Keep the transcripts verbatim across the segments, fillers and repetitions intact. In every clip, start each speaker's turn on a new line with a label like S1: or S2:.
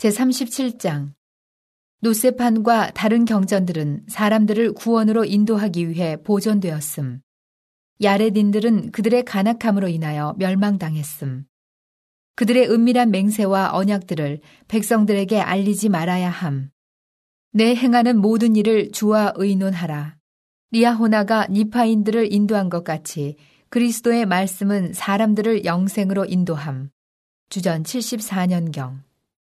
S1: 제삼십칠 장. 노세판과 다른 경전들은 사람들을 구원으로 인도하기 위해 보존되었음. 야레딘들은 그들의 간악함으로 인하여 멸망당했음. 그들의 은밀한 맹세와 언약들을 백성들에게 알리지 말아야 함. 내 행하는 모든 일을 주와 의논하라. 리아호나가 니파인들을 인도한 것 같이 그리스도의 말씀은 사람들을 영생으로 인도함. 주전 칠십사 년경.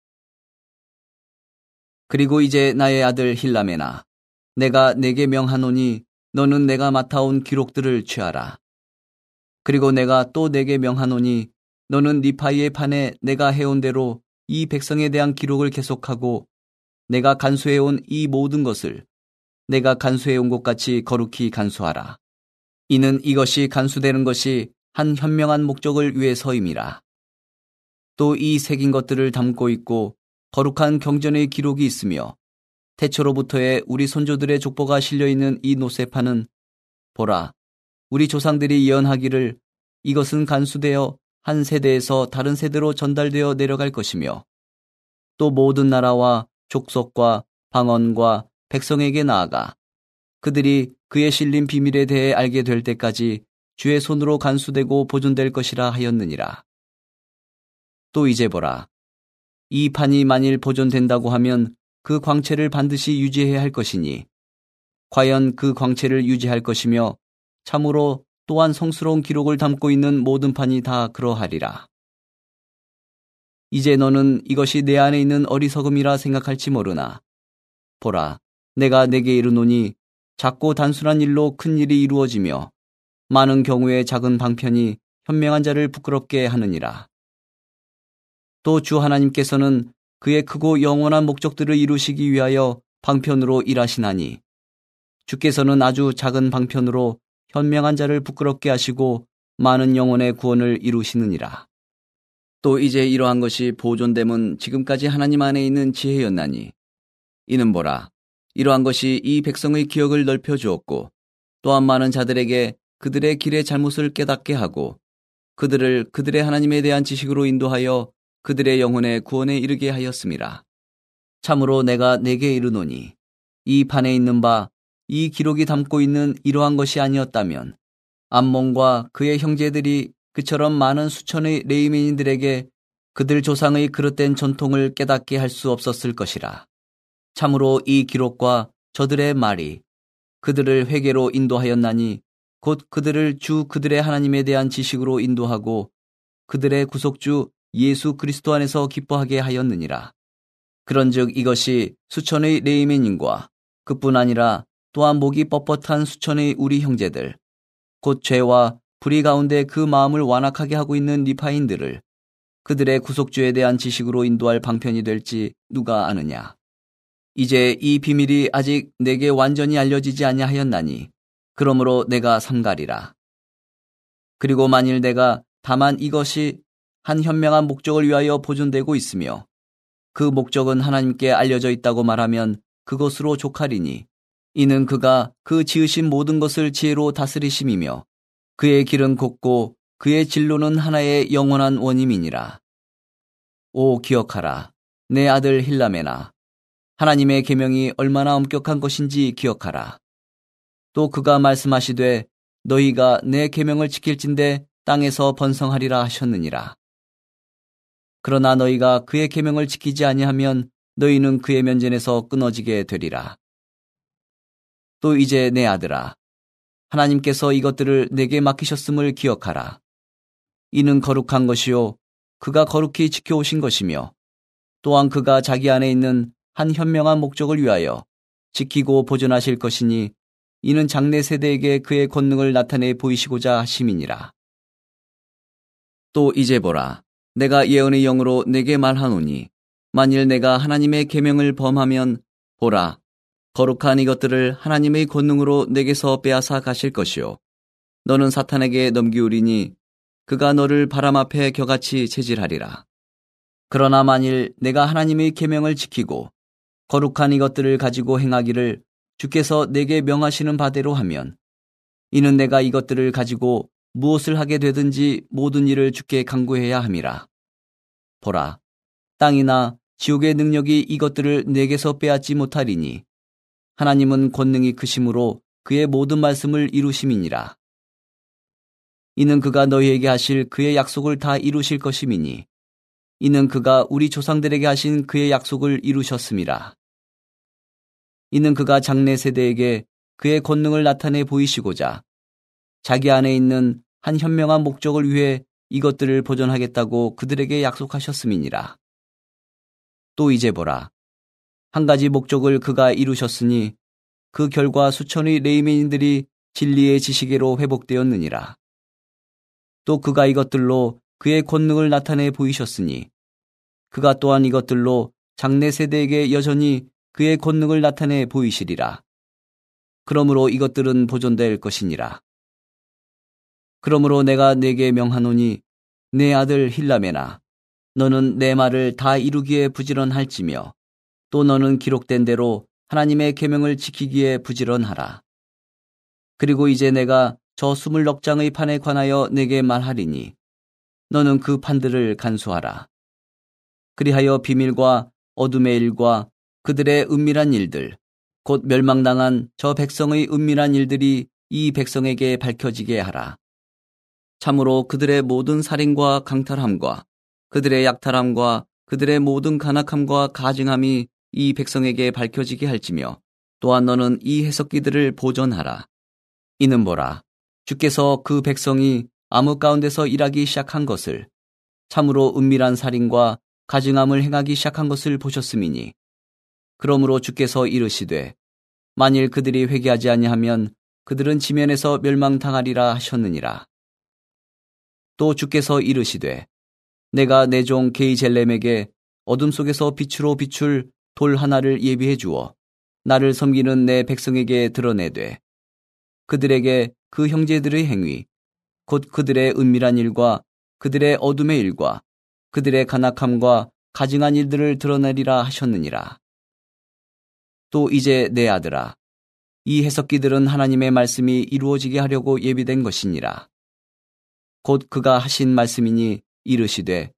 S2: 그리고 이제 나의 아들 힐라메나, 내가 내게 명하노니 너는 내가 맡아온 기록들을 취하라. 그리고 내가 또 내게 명하노니 너는 니파이의 판에 내가 해온 대로 이 백성에 대한 기록을 계속하고 내가 간수해온 이 모든 것을 내가 간수해온 것 같이 거룩히 간수하라. 이는 이것이 간수되는 것이 한 현명한 목적을 위해서임이라. 또 이 새긴 것들을 담고 있고 거룩한 경전의 기록이 있으며 태초로부터의 우리 손조들의 족보가 실려있는 이 노세판은 보라, 우리 조상들이 예언하기를 이것은 간수되어 한 세대에서 다른 세대로 전달되어 내려갈 것이며 또 모든 나라와 족속과 방언과 백성에게 나아가 그들이 그의 실린 비밀에 대해 알게 될 때까지 주의 손으로 간수되고 보존될 것이라 하였느니라. 또 이제 보라, 이 판이 만일 보존된다고 하면 그 광채를 반드시 유지해야 할 것이니 과연 그 광채를 유지할 것이며 참으로 또한 성스러운 기록을 담고 있는 모든 판이 다 그러하리라. 이제 너는 이것이 내 안에 있는 어리석음이라 생각할지 모르나 보라, 내가 내게 이르노니 작고 단순한 일로 큰 일이 이루어지며 많은 경우에 작은 방편이 현명한 자를 부끄럽게 하느니라. 또 주 하나님께서는 그의 크고 영원한 목적들을 이루시기 위하여 방편으로 일하시나니 주께서는 아주 작은 방편으로 현명한 자를 부끄럽게 하시고 많은 영혼의 구원을 이루시느니라. 또 이제 이러한 것이 보존됨은 지금까지 하나님 안에 있는 지혜였나니 이는 보라, 이러한 것이 이 백성의 기억을 넓혀 주었고 또한 많은 자들에게 그들의 길의 잘못을 깨닫게 하고 그들을 그들의 하나님에 대한 지식으로 인도하여 그들의 영혼의 구원에 이르게 하였음이라. 참으로 내가 내게 이르노니 이 판에 있는 바 이 기록이 담고 있는 이러한 것이 아니었다면 암몬과 그의 형제들이 그처럼 많은 수천의 레위민인들에게 그들 조상의 그릇된 전통을 깨닫게 할 수 없었을 것이라. 참으로 이 기록과 저들의 말이 그들을 회개로 인도하였나니 곧 그들을 주 그들의 하나님에 대한 지식으로 인도하고 그들의 구속주 예수 그리스도 안에서 기뻐하게 하였느니라. 그런즉 이것이 수천의 레위민인과 그뿐 아니라 또한 목이 뻣뻣한 수천의 우리 형제들 곧 죄와 불의 가운데 그 마음을 완악하게 하고 있는 니파인들을 그들의 구속주에 대한 지식으로 인도할 방편이 될지 누가 아느냐. 이제 이 비밀이 아직 내게 완전히 알려지지 아니하였나니 그러므로 내가 삼가리라. 그리고 만일 내가 다만 이것이 한 현명한 목적을 위하여 보존되고 있으며 그 목적은 하나님께 알려져 있다고 말하면 그것으로 족하리니 이는 그가 그 지으신 모든 것을 지혜로 다스리심이며 그의 길은 곱고 그의 진로는 하나의 영원한 원임이니라. 오 기억하라, 내 아들 힐라메나, 하나님의 계명이 얼마나 엄격한 것인지 기억하라. 또 그가 말씀하시되 너희가 내 계명을 지킬진대 땅에서 번성하리라 하셨느니라. 그러나 너희가 그의 계명을 지키지 아니하면 너희는 그의 면전에서 끊어지게 되리라. 또 이제 내 아들아, 하나님께서 이것들을 내게 맡기셨음을 기억하라. 이는 거룩한 것이요 그가 거룩히 지켜오신 것이며 또한 그가 자기 안에 있는 한 현명한 목적을 위하여 지키고 보존하실 것이니 이는 장래 세대에게 그의 권능을 나타내 보이시고자 하심이니라. 또 이제 보라, 내가 예언의 영으로 내게 말하노니 만일 내가 하나님의 계명을 범하면 보라, 거룩한 이것들을 하나님의 권능으로 내게서 빼앗아 가실 것이요 너는 사탄에게 넘기우리니 그가 너를 바람 앞에 겨같이 체질하리라. 그러나 만일 내가 하나님의 계명을 지키고 거룩한 이것들을 가지고 행하기를 주께서 내게 명하시는 바대로 하면 이는 내가 이것들을 가지고 무엇을 하게 되든지 모든 일을 주께 간구해야 함이라. 보라, 땅이나 지옥의 능력이 이것들을 내게서 빼앗지 못하리니 하나님은 권능이 크심으로 그의 모든 말씀을 이루심이니라. 이는 그가 너희에게 하실 그의 약속을 다 이루실 것임이니 이는 그가 우리 조상들에게 하신 그의 약속을 이루셨음이라. 이는 그가 장래 세대에게 그의 권능을 나타내 보이시고자 자기 안에 있는 한 현명한 목적을 위해 이것들을 보존하겠다고 그들에게 약속하셨음이니라. 또 이제 보라. 한 가지 목적을 그가 이루셨으니 그 결과 수천의 레위민들이 진리의 지식으로 회복되었느니라. 또 그가 이것들로 그의 권능을 나타내 보이셨으니 그가 또한 이것들로 장래 세대에게 여전히 그의 권능을 나타내 보이시리라. 그러므로 이것들은 보존될 것이니라. 그러므로 내가 네게 명하노니 내 아들 힐라메나 너는 내 말을 다 이루기에 부지런할지며 또 너는 기록된 대로 하나님의 계명을 지키기에 부지런하라. 그리고 이제 내가 저 스물넉 장의 판에 관하여 내게 말하리니 너는 그 판들을 간수하라. 그리하여 비밀과 어둠의 일과 그들의 은밀한 일들 곧 멸망당한 저 백성의 은밀한 일들이 이 백성에게 밝혀지게 하라. 참으로 그들의 모든 살인과 강탈함과 그들의 약탈함과 그들의 모든 간악함과 가증함이 이 백성에게 밝혀지게 할지며 또한 너는 이 해석기들을 보존하라. 이는 보라. 주께서 그 백성이 암흑 가운데서 일하기 시작한 것을 참으로 은밀한 살인과 가증함을 행하기 시작한 것을 보셨음이니 그러므로 주께서 이르시되 만일 그들이 회개하지 아니하면 그들은 지면에서 멸망당하리라 하셨느니라. 또 주께서 이르시되 내가 내 종 게이젤렘에게 어둠 속에서 빛으로 비출 돌 하나를 예비해 주어 나를 섬기는 내 백성에게 드러내되 그들에게 그 형제들의 행위 곧 그들의 은밀한 일과 그들의 어둠의 일과 그들의 간악함과 가증한 일들을 드러내리라 하셨느니라. 또 이제 내 아들아 이 해석기들은 하나님의 말씀이 이루어지게 하려고 예비된 것이니라. 곧 그가 하신 말씀이니 이르시되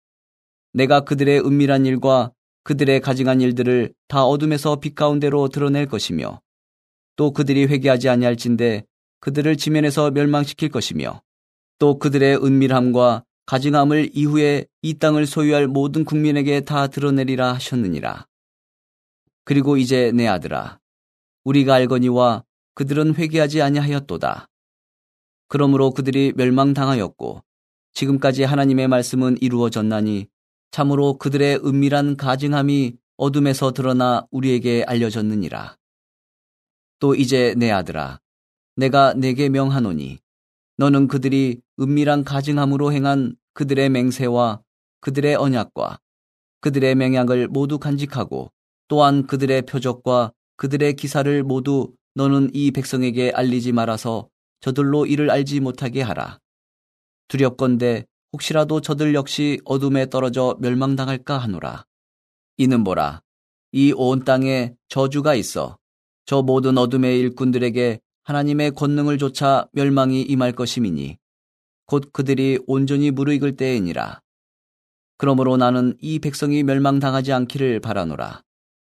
S2: 내가 그들의 은밀한 일과 그들의 가증한 일들을 다 어둠에서 빛 가운데로 드러낼 것이며 또 그들이 회개하지 아니할진대 그들을 지면에서 멸망시킬 것이며 또 그들의 은밀함과 가증함을 이후에 이 땅을 소유할 모든 국민에게 다 드러내리라 하셨느니라. 그리고 이제 내 아들아 우리가 알거니와 그들은 회개하지 아니하였도다. 그러므로 그들이 멸망당하였고 지금까지 하나님의 말씀은 이루어졌나니 참으로 그들의 은밀한 가증함이 어둠에서 드러나 우리에게 알려졌느니라. 또 이제 내 아들아 내가 네게 명하노니 너는 그들이 은밀한 가증함으로 행한 그들의 맹세와 그들의 언약과 그들의 맹약을 모두 간직하고 또한 그들의 표적과 그들의 기사를 모두 너는 이 백성에게 알리지 말아서 저들로 이를 알지 못하게 하라. 두렵건대 혹시라도 저들 역시 어둠에 떨어져 멸망당할까 하노라. 이는 보라. 이 온 땅에 저주가 있어 저 모든 어둠의 일꾼들에게 하나님의 권능을 조차 멸망이 임할 것임이니 곧 그들이 온전히 무르익을 때이니라. 그러므로 나는 이 백성이 멸망당하지 않기를 바라노라.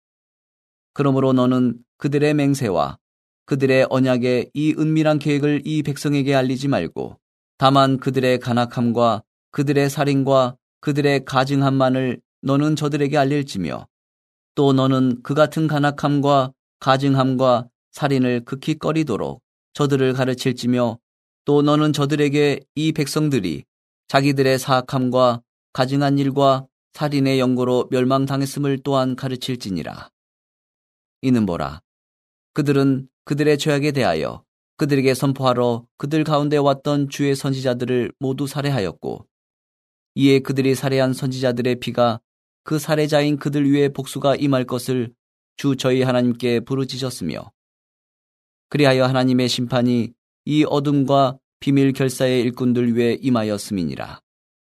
S2: 그러므로 너는 그들의 맹세와 그들의 언약의 이 은밀한 계획을 이 백성에게 알리지 말고 다만 그들의 간악함과 그들의 살인과 그들의 가증함만을 너는 저들에게 알릴지며 또 너는 그 같은 간악함과 가증함과 살인을 극히 꺼리도록 저들을 가르칠지며 또 너는 저들에게 이 백성들이 자기들의 사악함과 가증한 일과 살인의 연고로 멸망당했음을 또한 가르칠지니라. 이는 보라. 그들은 그들의 죄악에 대하여 그들에게 선포하러 그들 가운데 왔던 주의 선지자들을 모두 살해하였고 이에 그들이 살해한 선지자들의 피가 그 살해자인 그들 위에 복수가 임할 것을 주 저희 하나님께 부르짖었으며 그리하여 하나님의 심판이 이 어둠과 비밀 결사의 일꾼들 위에 임하였음이니라.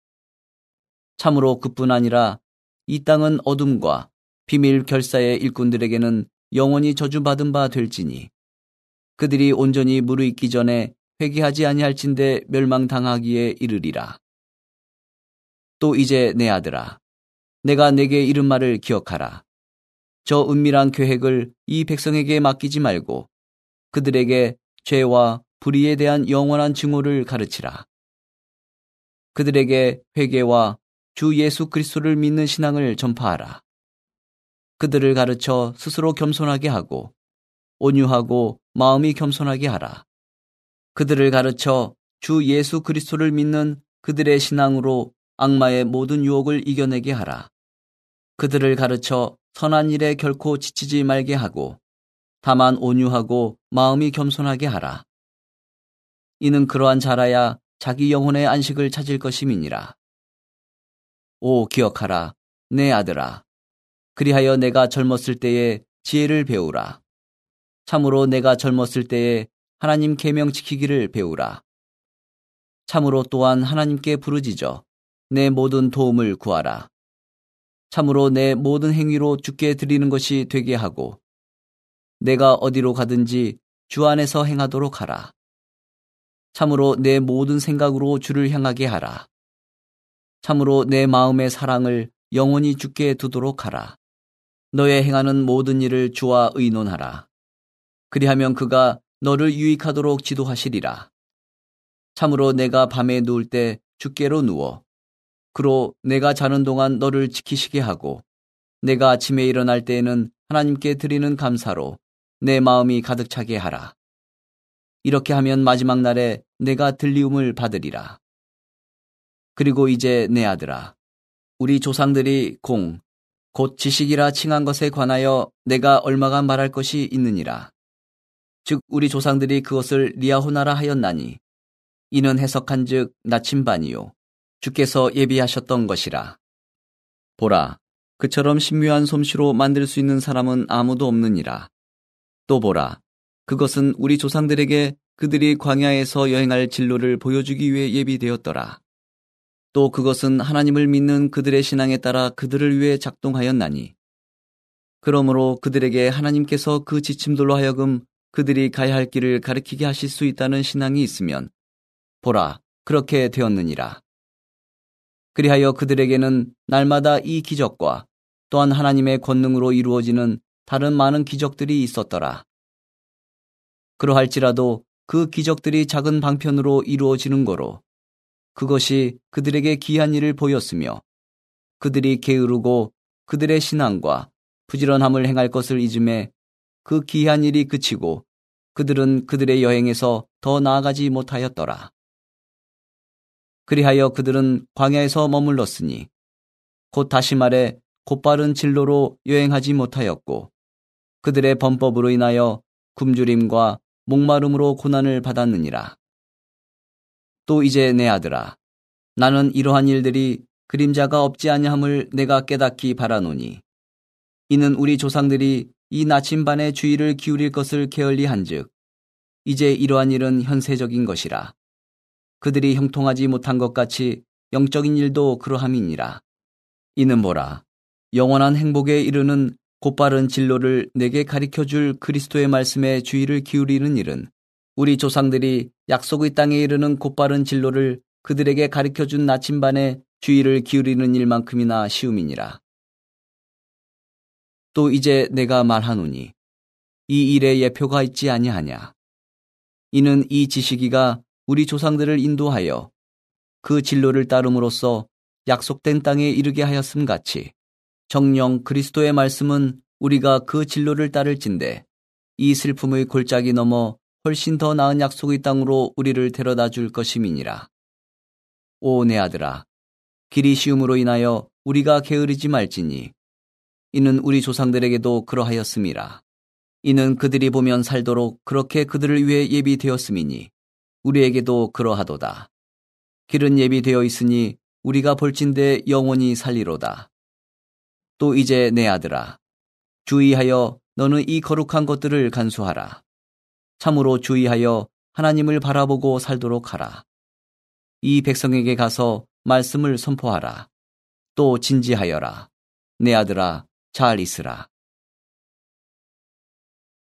S2: 참으로 그뿐 아니라 이 땅은 어둠과 비밀 결사의 일꾼들에게는 영원히 저주받은 바 될지니 그들이 온전히 무르익기 전에 회개하지 아니할진대 멸망당하기에 이르리라. 또 이제 내 아들아 내가 내게 이른 말을 기억하라. 저 은밀한 계획을 이 백성에게 맡기지 말고 그들에게 죄와 불의에 대한 영원한 증오를 가르치라. 그들에게 회개와 주 예수 그리스도를 믿는 신앙을 전파하라. 그들을 가르쳐 스스로 겸손하게 하고 온유하고 마음이 겸손하게 하라. 그들을 가르쳐 주 예수 그리스도를 믿는 그들의 신앙으로 악마의 모든 유혹을 이겨내게 하라. 그들을 가르쳐 선한 일에 결코 지치지 말게 하고 다만 온유하고 마음이 겸손하게 하라. 이는 그러한 자라야 자기 영혼의 안식을 찾을 것임이니라. 오 기억하라 내 아들아. 그리하여 내가 젊었을 때에 지혜를 배우라. 참으로 내가 젊었을 때에 하나님 계명 지키기를 배우라. 참으로 또한 하나님께 부르짖어 내 모든 도움을 구하라. 참으로 내 모든 행위로 주께 드리는 것이 되게 하고 내가 어디로 가든지 주 안에서 행하도록 하라. 참으로 내 모든 생각으로 주를 향하게 하라. 참으로 내 마음의 사랑을 영원히 주께 두도록 하라. 너의 행하는 모든 일을 주와 의논하라. 그리하면 그가 너를 유익하도록 지도하시리라. 참으로 내가 밤에 누울 때 주께로 누워 그로 내가 자는 동안 너를 지키시게 하고 내가 아침에 일어날 때에는 하나님께 드리는 감사로 내 마음이 가득 차게 하라. 이렇게 하면 마지막 날에 내가 들리움을 받으리라. 그리고 이제 내 아들아, 우리 조상들이 공, 곧 지식이라 칭한 것에 관하여 내가 얼마가 말할 것이 있느니라. 즉 우리 조상들이 그것을 리아호나라 하였나니 이는 해석한즉 나침반이요 주께서 예비하셨던 것이라. 보라, 그처럼 신묘한 솜씨로 만들 수 있는 사람은 아무도 없느니라. 또 보라, 그것은 우리 조상들에게 그들이 광야에서 여행할 진로를 보여주기 위해 예비되었더라. 또 그것은 하나님을 믿는 그들의 신앙에 따라 그들을 위해 작동하였나니 그러므로 그들에게 하나님께서 그 지침들로 하여금 그들이 가야 할 길을 가리키게 하실 수 있다는 신앙이 있으면 보라, 그렇게 되었느니라. 그리하여 그들에게는 날마다 이 기적과 또한 하나님의 권능으로 이루어지는 다른 많은 기적들이 있었더라. 그러할지라도 그 기적들이 작은 방편으로 이루어지는 거로 그것이 그들에게 귀한 일을 보였으며 그들이 게으르고 그들의 신앙과 부지런함을 행할 것을 잊음에 그 귀한 일이 그치고 그들은 그들의 여행에서 더 나아가지 못하였더라. 그리하여 그들은 광야에서 머물렀으니 곧 다시 말해 곧바른 진로로 여행하지 못하였고 그들의 범법으로 인하여 굶주림과 목마름으로 고난을 받았느니라. 또 이제 내 아들아, 나는 이러한 일들이 그림자가 없지 아니함을 내가 깨닫기 바라노니 이는 우리 조상들이 이 나침반의 주의를 기울일 것을 게을리한즉 이제 이러한 일은 현세적인 것이라. 그들이 형통하지 못한 것 같이 영적인 일도 그러함이니라. 이는 뭐라, 영원한 행복에 이르는 곧바른 진로를 내게 가리켜줄 그리스도의 말씀에 주의를 기울이는 일은 우리 조상들이 약속의 땅에 이르는 곧바른 진로를 그들에게 가리켜준 나침반에 주의를 기울이는 일만큼이나 쉬움이니라. 또 이제 내가 말하노니 이 일에 예표가 있지 아니하냐. 이는 이 지식이가 우리 조상들을 인도하여 그 진로를 따름으로써 약속된 땅에 이르게 하였음 같이 정녕 그리스도의 말씀은 우리가 그 진로를 따를진대 이 슬픔의 골짜기 넘어 훨씬 더 나은 약속의 땅으로 우리를 데려다 줄 것임이니라. 오 내 아들아, 길이 쉬움으로 인하여 우리가 게으르지 말지니 이는 우리 조상들에게도 그러하였음이라. 이는 그들이 보면 살도록 그렇게 그들을 위해 예비되었음이니 우리에게도 그러하도다. 길은 예비되어 있으니 우리가 볼진대 영원히 살리로다. 또 이제 내 아들아, 주의하여 너는 이 거룩한 것들을 간수하라. 참으로 주의하여 하나님을 바라보고 살도록 하라. 이 백성에게 가서 말씀을 선포하라. 또 진지하여라. 내 아들아, 잘 있으라.